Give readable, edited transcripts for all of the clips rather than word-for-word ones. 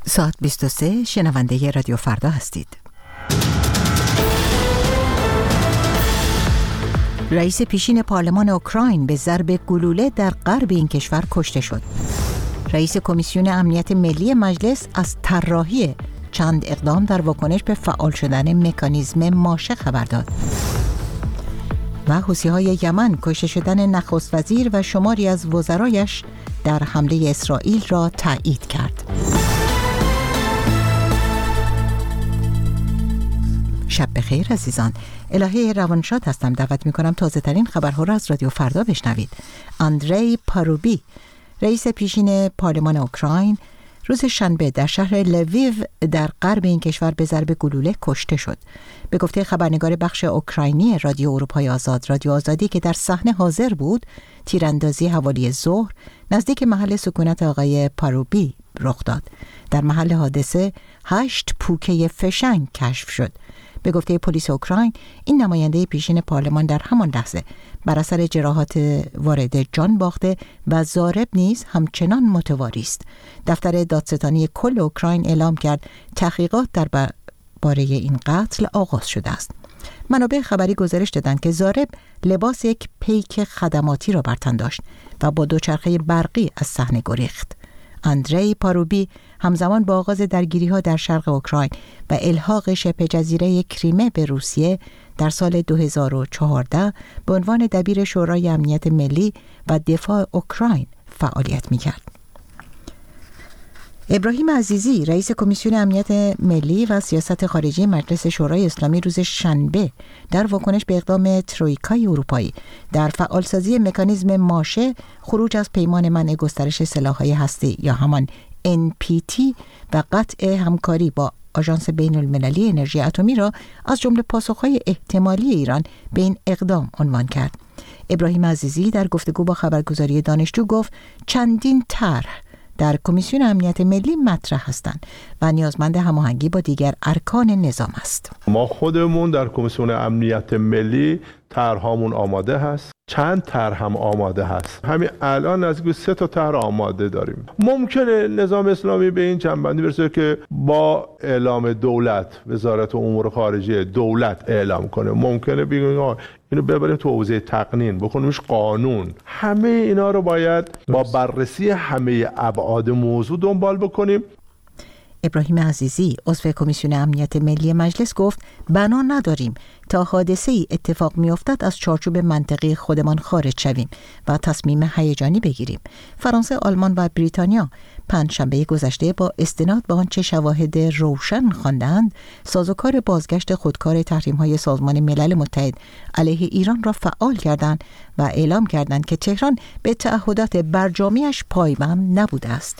ساعت 23 شنونده رادیو فردا هستید. رئیس پیشین پارلمان اوکراین به ضرب گلوله در غرب این کشور کشته شد. رئیس کمیسیون امنیت ملی مجلس از طراحی چند اقدام در واکنش به فعال شدن مکانیزم ماشه خبر داد. و حوثی‌های یمن کشته شدن نخست وزیر و شماری از وزرایش در حمله اسرائیل را تایید کرد. شب بخیر عزیزان. الهه روانشاد هستم. دعوت می‌کنم تازه ترین خبرها را از رادیو فردا بشنوید. اندری پاروبی، رئیس پیشین پارلمان اوکراین، روز شنبه در شهر لویو در غرب این کشور به ضرب گلوله کشته شد. به گفته خبرنگار بخش اوکراینی رادیو اروپای آزاد، رادیو آزادی که در صحنه حاضر بود، تیراندازی حوالی ظهر نزدیک محل سکونت آقای پاروبی رخ داد. در محل حادثه 8 پوکه فشنگ کشف شد. به گفته پلیس اوکراین، این نماینده پیشین پارلمان در همان لحظه بر اثر جراحات وارد جان باخته و ضارب نیز همچنان متواری است. دفتر دادستانی کل اوکراین اعلام کرد تحقیقات درباره این قتل آغاز شده است. منابع خبری گزارش دادند که ضارب لباس یک پیک خدماتی را بر تن داشت و با دوچرخه برقی از صحنه گریخت. اندری پاروبی همزمان با آغاز درگیری‌ها در شرق اوکراین و الحاق شبه جزیره کریمه به روسیه در سال 2014 به عنوان دبیر شورای امنیت ملی و دفاع اوکراین فعالیت می‌کرد. ابراهیم عزیزی، رئیس کمیسیون امنیت ملی و سیاست خارجی مجلس شورای اسلامی، روز شنبه در واکنش به اقدام ترویکای اروپایی در فعالسازی مکانیزم ماشه، خروج از پیمان منع گسترش سلاح‌های هسته‌ای یا همان NPT و قطع همکاری با آژانس بین‌المللی انرژی اتمی را از جمله پاسخ‌های احتمالی ایران به این اقدام عنوان کرد. ابراهیم عزیزی در گفتگو با خبرگزاری دانشجو گفت چندین طرح در کمیسیون امنیت ملی مطرح هستند و نیازمند هماهنگی با دیگر ارکان نظام است. ما خودمون در کمیسیون امنیت ملی طرحمون آماده هست، چند طرح هم آماده هست. همین الان نزدیک 3 تا طرح آماده داریم. ممکنه نظام اسلامی به این جنبندی برسه که با اعلام دولت، وزارت امور خارجه دولت اعلام کنه. ممکنه بگیم اینو ببریم تو حوزه تقنین، بکنیمش قانون. همه اینا رو باید با بررسی همه ابعاد موضوع دنبال بکنیم. ابراهیم عزیزی، عضو کمیسیون امنیت ملی مجلس، گفت بنا نداریم تا حادثه‌ای اتفاق می‌افتد از چارچوب منطقی خودمان خارج شویم و تصمیم هیجانی بگیریم. فرانسه، آلمان و بریتانیا پنجشنبه گذشته با استناد به آنچه شواهد روشن خواندند، سازوکار بازگشت خودکار تحریم‌های سازمان ملل متحد علیه ایران را فعال کردند و اعلام کردند که تهران به تعهدات برجامیش پایبند نبوده است.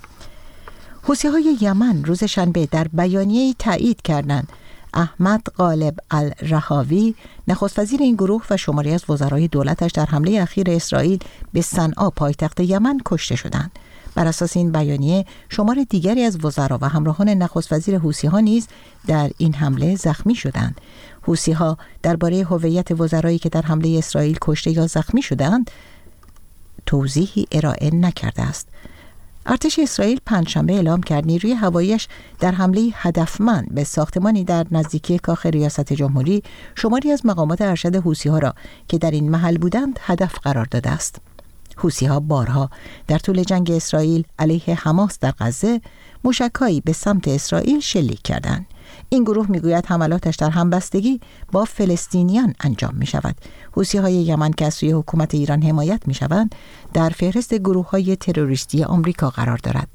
حوثی‌های یمن روز شنبه در بیانیه‌ای تایید کردند احمد غالب الرهاوی، نخست وزیر این گروه و شماری از وزرای دولتش در حمله اخیر اسرائیل به صنعا پایتخت یمن کشته شدند. بر اساس این بیانیه شمار دیگری از وزرا و همراهان نخست وزیر حوثی‌ها نیز در این حمله زخمی شدند. حوثی‌ها درباره هویت وزرایی که در حمله اسرائیل کشته یا زخمی شدند توضیحی ارائه نکرده است. ارتش اسرائیل پنجشنبه اعلام کرد نیروی هواییش در حمله هدفمند به ساختمانی در نزدیکی کاخ ریاست جمهوری شماری از مقامات ارشد حوثی‌ها را که در این محل بودند هدف قرار داده است. حوثی‌ها بارها در طول جنگ اسرائیل علیه حماس در غزه موشک‌هایی به سمت اسرائیل شلیک کردند. این گروه میگوید حملاتش در همبستگی با فلسطینیان انجام می شود. حوثی‌های یمن که از سوی حکومت ایران حمایت می شوند در فهرست گروه‌های تروریستی آمریکا قرار دارد.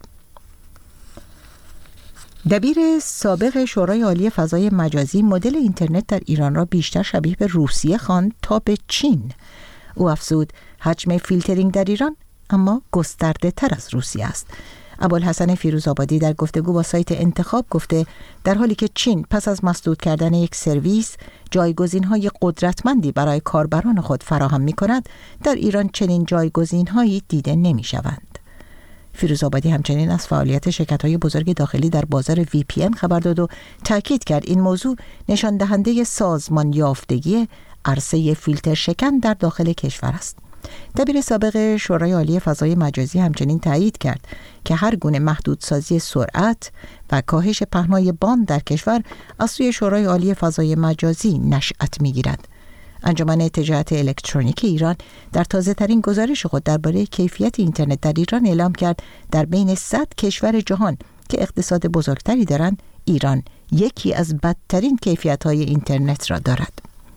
دبیر سابق شورای عالی فضای مجازی مدل اینترنت در ایران را بیشتر شبیه به روسیه خواند تا به چین. او افزود حجم فیلترینگ در ایران اما گسترده تر از روسیه است. ابوالحسن فیروزآبادی در گفتگو با سایت انتخاب گفته در حالی که چین پس از مسدود کردن یک سرویس جایگزین‌های قدرتمندی برای کاربران خود فراهم می‌کند، در ایران چنین جایگزین‌هایی دیده نمی‌شوند. فیروزآبادی همچنین از فعالیت شرکت‌های بزرگ داخلی در بازار VPN خبر داد و تاکید کرد این موضوع نشان دهنده سازمان یافتگی عرصه فیلتر شکن در داخل کشور است. دبیر سابق شورای عالی فضای مجازی همچنین تایید کرد که هر گونه محدودسازی سرعت و کاهش پهنای باند در کشور از سوی شورای عالی فضای مجازی نشأت می‌گیرد. انجمن تجارت الکترونیکی ایران در تازه‌ترین گزارش خود درباره کیفیت اینترنت در ایران اعلام کرد در بین 100 کشور جهان که اقتصاد بزرگتری دارند، ایران یکی از بدترین کیفیت‌های اینترنت را دارد.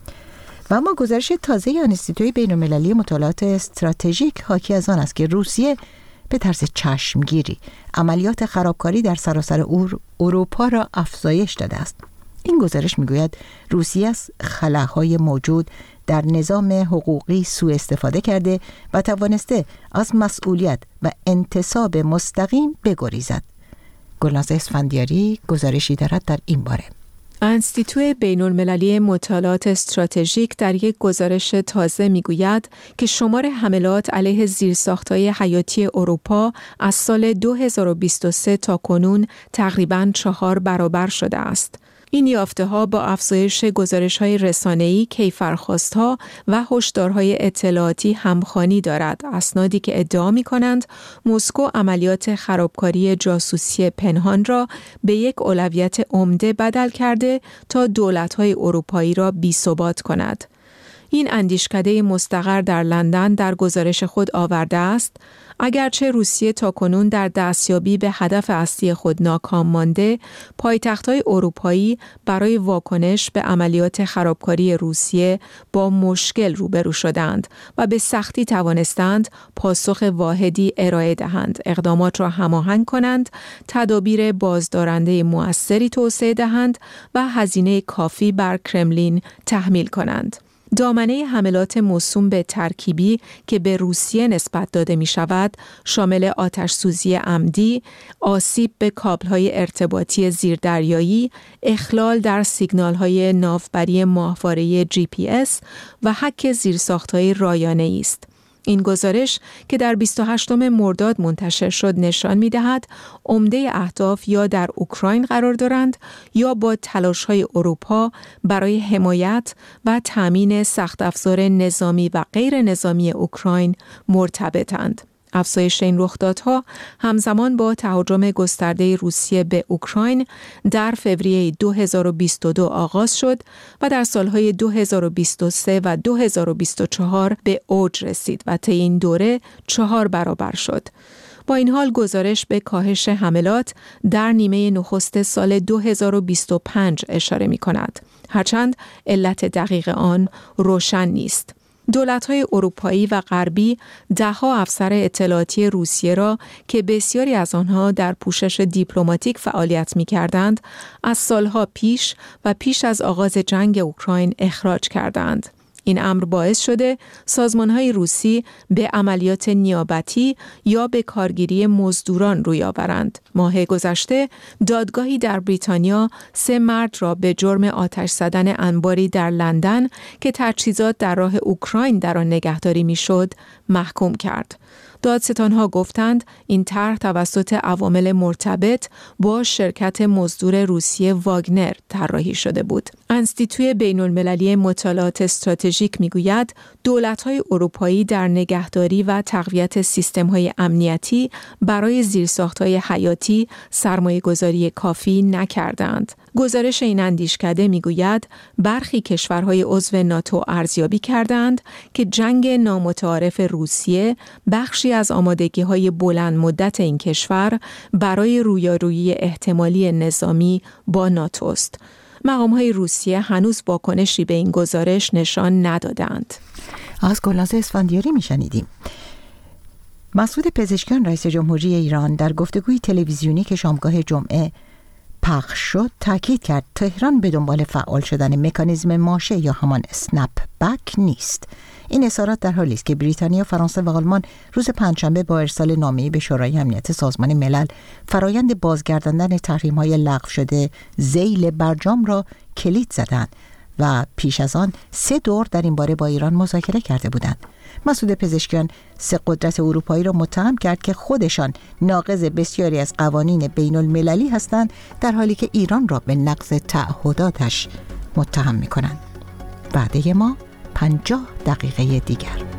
و اما گزارش تازه انستیتوی بین‌المللی مطالعات استراتژیک حاکی از آن است که روسیه به طرز چشمگیری عملیات خرابکاری در سراسر اروپا را افزایش داده است. این گزارش میگوید روسیه از خلاهای موجود در نظام حقوقی سوء استفاده کرده و توانسته از مسئولیت و انتصاب مستقیم بگریزد. گلناز اسفندیاری گزارشی دارد در این باره. انستیتو بین‌المللی مطالعات استراتژیک در یک گزارش تازه میگوید که شمار حملات علیه زیرساخت‌های حیاتی اروپا از سال 2023 تا کنون تقریباً 4 برابر شده است. این یافته‌ها با افزایش گزارش‌های رسانه‌ای، کیفرخواست‌ها و هشدارهای اطلاعاتی همخوانی دارد. اسنادی که ادعا می‌کنند مسکو عملیات خرابکاری جاسوسی پنهان را به یک اولویت عمده بدل کرده تا دولت‌های اروپایی را بی‌ثبات کند. این اندیشکده مستقر در لندن در گزارش خود آورده است اگرچه روسیه تاکنون در دستیابی به هدف اصلی خود ناکام مانده، پایتخت‌های اروپایی برای واکنش به عملیات خرابکاری روسیه با مشکل روبرو شدند و به سختی توانستند پاسخ واحدی ارائه دهند، اقدامات را هماهنگ کنند، تدابیر بازدارنده مؤثری توسعه دهند و هزینه کافی بر کرملین تحمیل کنند. دامنه حملات موسوم به ترکیبی که به روسیه نسبت داده می شود، شامل آتش‌سوزی عمدی، آسیب به کابل‌های ارتباطی زیردریایی، اخلال در سیگنال‌های ناوبری ماهواره GPS و هک زیرساخت‌های رایانه‌ای است. این گزارش که در 28 مرداد منتشر شد نشان می‌دهد عمده اهداف یا در اوکراین قرار دارند یا با تلاش‌های اروپا برای حمایت و تامین سخت افزار نظامی و غیر نظامی اوکراین مرتبطند. افزایش این رخدادها همزمان با تهاجم گسترده روسیه به اوکراین در فوریه 2022 آغاز شد و در سالهای 2023 و 2024 به اوج رسید و طی این دوره 4 برابر شد. با این حال گزارش به کاهش حملات در نیمه نخست سال 2025 اشاره می کند. هرچند علت دقیق آن روشن نیست. دولت‌های اروپایی و غربی ده‌ها افسر اطلاعاتی روسیه را که بسیاری از آنها در پوشش دیپلماتیک فعالیت می‌کردند، از سالها پیش و پیش از آغاز جنگ اوکراین اخراج کردند. این امر باعث شده سازمان‌های روسی به عملیات نیابتی یا به کارگیری مزدوران روی آورند. ماه گذشته دادگاهی در بریتانیا 3 مرد را به جرم آتش زدن انباری در لندن که تجهیزات در راه اوکراین در آن نگهداری می‌شد محکوم کرد. دادستان‌ها گفتند این طرح توسط عوامل مرتبط با شرکت مزدور روسیه واگنر طراحی شده بود. انستیتوی بین‌المللی مطالعات استراتژیک می‌گوید دولت‌های اروپایی در نگهداری و تقویت سیستم‌های امنیتی برای زیرساخت‌های حیاتی سرمایه‌گذاری کافی نکردند. گزارش این اندیشکده می‌گوید برخی کشورهای عضو ناتو ارزیابی کردند که جنگ نامتعارف روسیه بخشی از آمادگی‌های بلند مدت این کشور برای رویارویی احتمالی نظامی با ناتو است. مقام‌های روسیه هنوز واکنشی به این گزارش نشان ندادند. از گلناز اسفندیاری میشنیدیم. مسعود پزشکیان رئیس جمهوری ایران در گفتگوی تلویزیونی که شامگاه جمعه پخش شد تاکید کرد تهران به دنبال فعال شدن مکانیزم ماشه یا همان اسنپ بک نیست. این اظهارات در حالی است که بریتانیا، فرانسه و آلمان روز پنجشنبه با ارسال نامه‌ای به شورای امنیت سازمان ملل فرایند بازگرداندن تحریم‌های لغو شده ذیل برجام را کلید زدند و پیش از آن 3 دور در این باره با ایران مذاکره کرده بودند. مسعود پزشکیان 3 قدرت اروپایی را متهم کرد که خودشان ناقض بسیاری از قوانین بین المللی هستند، در حالی که ایران را به نقض تعهداتش متهم می‌کنند. وعده ما 50 دقیقه دیگر.